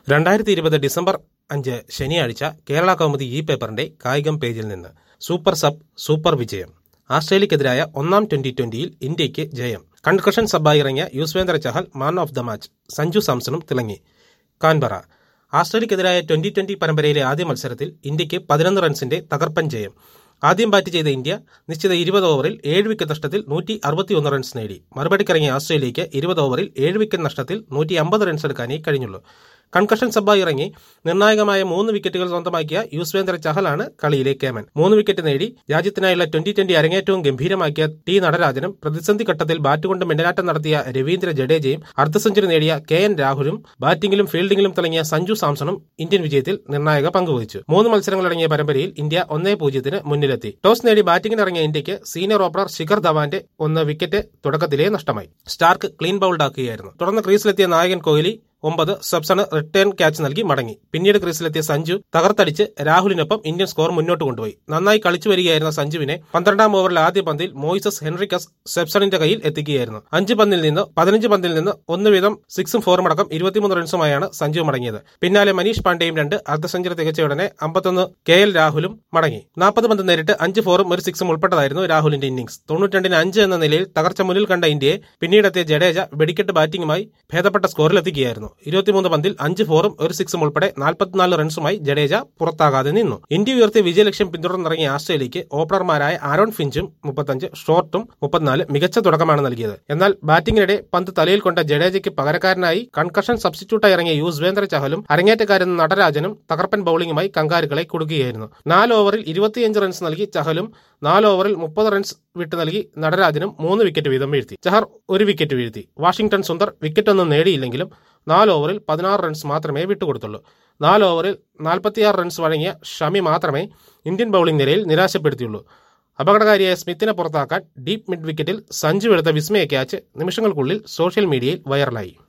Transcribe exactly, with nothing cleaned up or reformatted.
രണ്ടായിരത്തി ഇരുപത് ഡിസംബർ അഞ്ച് ശനിയാഴ്ച കേരള കൗമുദി ഈ പേപ്പറിന്റെ കായികം പേജിൽ നിന്ന് സൂപ്പർ സബ് സൂപ്പർ വിജയം. ആസ്ട്രേലിയക്കെതിരായ ഒന്നാം ട്വന്റി ട്വന്റിയിൽ ഇന്ത്യയ്ക്ക് ജയം. കൺകഷൻ സബ്ബായി ഇറങ്ങിയ Yuzvendra Chahal man of the match, Sanju സാംസണും തിളങ്ങി. കാൻബറ. ആസ്ട്രേലിയക്കെതിരായ ട്വന്റി ട്വന്റി പരമ്പരയിലെ ആദ്യ മത്സരത്തിൽ ഇന്ത്യയ്ക്ക് പതിനൊന്ന് റൺസിന്റെ തകർപ്പൻ ജയം. ആദ്യം ബാറ്റ് ചെയ്ത ഇന്ത്യ നിശ്ചിത ഇരുപത് ഓവറിൽ ഏഴ് വിക്കറ്റ് നഷ്ടത്തിൽ നൂറ്റി അറുപത്തിയൊന്ന് റൺസ് നേടി. മറുപടിക്കിറങ്ങിയ ആസ്ട്രേലിയയ്ക്ക് ഇരുപത് ഓവറിൽ ഏഴ് വിക്കറ്റ് നഷ്ടത്തിൽ നൂറ്റി അമ്പത് റൺസ് എടുക്കാനേ കഴിഞ്ഞുള്ളൂ. കൺകഷൻ സബ്ബായി ഇറങ്ങി നിർണായകമായ മൂന്ന് വിക്കറ്റുകൾ സ്വന്തമാക്കിയ യുസ്വേന്ദ്ര ചഹലാണ് കളിയിലെ കേമൻ. മൂന്ന് വിക്കറ്റ് നേടി രാജ്യത്തിനായുള്ള ട്വന്റി ട്വന്റി അരങ്ങേറ്റവും ഗംഭീരമാക്കിയ ടി നടരാജനും പ്രതിസന്ധി ഘട്ടത്തിൽ ബാറ്റുകൊണ്ട് മിന്നലാട്ടം നടത്തിയ രവീന്ദ്ര ജഡേജയും അർദ്ധ സെഞ്ചുറി നേടിയ കെ എൻ രാഹുലും ബാറ്റിംഗിലും ഫീൽഡിംഗിലും തിളങ്ങിയ സഞ്ജു സാംസണും ഇന്ത്യൻ വിജയത്തിൽ നിർണായക പങ്കുവഹിച്ചു. മൂന്ന് മത്സരങ്ങളടങ്ങിയ പരമ്പരയിൽ ഇന്ത്യ ഒന്നേ പൂജ്യത്തിന് മുന്നിലെത്തി. ടോസ് നേടി ബാറ്റിംഗിനിറങ്ങിയ ഇന്ത്യക്ക് സീനിയർ ഓപ്പണർ ശിഖർ ധവാന്റെ ഒന്ന് വിക്കറ്റ് തുടക്കത്തിലേ നഷ്ടമായി. സ്റ്റാർക്ക് ക്ലീൻ ബൌൾഡാക്കുകയായിരുന്നു. തുടർന്ന് ക്രീസിലെത്തിയ നായകൻ കോഹ്ലി ഒമ്പത് സബ്സണ് റിട്ടേൺ ക്യാച്ച് നൽകി മടങ്ങി. പിന്നീട് ക്രീസിലെത്തിയ സഞ്ജു തകർത്തടിച്ച് രാഹുലിനൊപ്പം ഇന്ത്യൻ സ്കോർ മുന്നോട്ട് കൊണ്ടുപോയി. നന്നായി കളിച്ചു വരികയായിരുന്ന സഞ്ജുവിനെ പന്ത്രണ്ടാം ഓവറിൽ ആദ്യ പന്തിൽ മോയിസസ് ഹെൻറിക്കസ് സെപ്സണിന്റെ കയ്യിൽ എത്തിക്കുകയായിരുന്നു. അഞ്ച് പന്തിൽ നിന്ന് പതിനഞ്ച് പന്തിൽ നിന്ന് ഒന്ന് വീതം സിക്സും ഫോറും അടക്കം ഇരുപത്തിമൂന്ന് റൺസുമായാണ് സഞ്ജു മടങ്ങിയത്. പിന്നാലെ മനീഷ് പാണ്ഡെയും രണ്ട് അർദ്ധ സെഞ്ചുറി തികച്ച ഉടനെ അമ്പത്തൊന്ന് കെ എൽ രാഹുലും മടങ്ങി. നാൽപ്പത് പന്ത് നേരിട്ട് അഞ്ച് ഫോറും ഒരു സിക്സും ഉൾപ്പെട്ടതായിരുന്നു രാഹുലിന്റെ ഇന്നിംഗ്സ്. തൊണ്ണൂറ്റിരണ്ടിന് അഞ്ച് എന്ന നിലയിൽ തകർച്ച മുന്നിൽ കണ്ട ഇന്ത്യയെ പിന്നീടെത്തിയ ജഡേജ വെടിക്കെട്ട് ബാറ്റിംഗുമായി ഭേദപ്പെട്ട സ്കോറിലെത്തിക്കുകയായിരുന്നു. ഇരുപത്തിമൂന്ന് പന്തിൽ അഞ്ച് ഫോറും ഒരു സിക്സും ഉൾപ്പെടെ നാൽപ്പത്തിനാല് റൺസുമായി ജഡേജ പുറത്താകാതെ നിന്നു. ഇന്ത്യ ഉയർത്തിയ വിജയലക്ഷ്യം പിന്തുടർന്നിറങ്ങിയ ആസ്ട്രേലിയയ്ക്ക് ഓപ്പണർമാരായ ആരോൺ ഫിഞ്ചും മുപ്പത്തഞ്ച്, ഷോർട്ടും മുപ്പത്തിനാല് മികച്ച തുടക്കമാണ് നൽകിയത്. എന്നാൽ ബാറ്റിംഗിനിടെ പന്ത് തലയിൽ കൊണ്ട ജഡേജയ്ക്ക് പകരക്കാരനായി കൺകഷൻ സബ്സ്റ്റിറ്റ്യൂട്ടായി ഇറങ്ങിയ യുസ്വേന്ദ്ര ചഹലും അരങ്ങേറ്റക്കാരൻ നടരാജനും തകർപ്പൻ ബൌളിംഗുമായി കങ്കാരുക്കളെ കുടുക്കുകയായിരുന്നു. നാല് ഓവറിൽ ഇരുപത്തിയഞ്ച് റൺസ് നൽകി ചഹലും നാല് ഓവറിൽ മുപ്പത് റൺസ് വിട്ട് നൽകി നടരാജനും മൂന്ന് വിക്കറ്റ് വീതം വീഴ്ത്തി. ചഹർ ഒരു വിക്കറ്റ് വീഴ്ത്തി. വാഷിംഗ്ടൺ സുന്ദർ വിക്കറ്റൊന്നും നേടിയില്ലെങ്കിലും നാല് ഓവറിൽ പതിനാറ് റൺസ് മാത്രമേ വിട്ടുകൊടുത്തുള്ളൂ. നാല് ഓവറിൽ നാൽപ്പത്തിയാറ് റൺസ് വഴങ്ങിയ ഷമി മാത്രമേ ഇന്ത്യൻ ബൌളിംഗ് നിരയിൽ നിരാശപ്പെടുത്തിയുള്ളൂ. അപകടകാരിയായ സ്മിത്തിനെ പുറത്താക്കാൻ ഡീപ് മിഡ് വിക്കറ്റിൽ സഞ്ജു എടുത്ത വിസ്മയ ക്യാച്ച് നിമിഷങ്ങൾക്കുള്ളിൽ സോഷ്യൽ മീഡിയയിൽ വൈറലായി.